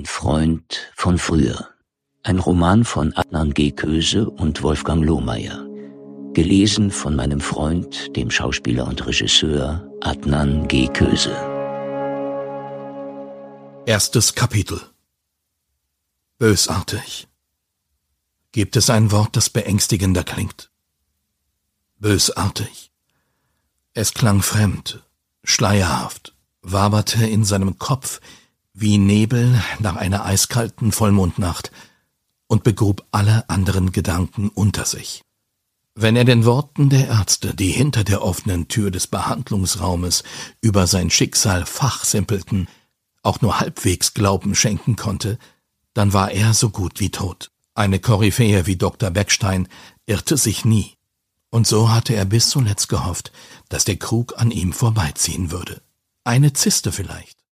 Ein Freund von früher. Ein Roman von Adnan G. Köse und Wolfgang Lohmeier. Gelesen von meinem Freund, dem Schauspieler und Regisseur Adnan G. Köse. Erstes Kapitel. Bösartig. Gibt es ein Wort, das beängstigender klingt? Bösartig. Es klang fremd, schleierhaft, waberte in seinem Kopf wie Nebel nach einer eiskalten Vollmondnacht und begrub alle anderen Gedanken unter sich. Wenn er den Worten der Ärzte, die hinter der offenen Tür des Behandlungsraumes über sein Schicksal fachsimpelten, auch nur halbwegs Glauben schenken konnte, dann war er so gut wie tot. Eine Koryphäe wie Dr. Beckstein irrte sich nie. Und so hatte er bis zuletzt gehofft, dass der Krug an ihm vorbeiziehen würde. Eine Zyste vielleicht.